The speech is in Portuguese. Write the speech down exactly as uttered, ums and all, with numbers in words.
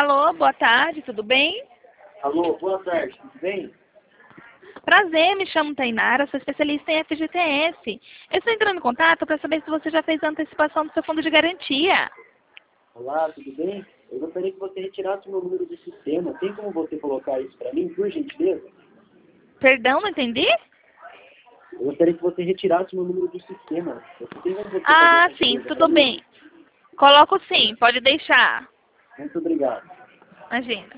Alô, boa tarde, tudo bem? Alô, boa tarde, tudo bem? Prazer, me chamo Tainara, sou especialista em F G T S. Eu estou entrando em contato para saber se você já fez a antecipação do seu fundo de garantia. Olá, tudo bem? Eu gostaria que você retirasse o meu número do sistema. Tem como você colocar isso para mim, por gentileza? Perdão, não entendi? Eu gostaria que você retirasse o meu número do sistema. Você tem como você Ah, fazer essa sim, coisa tudo pra mim? bem. Coloco sim, pode deixar. Muito obrigado. Imagina.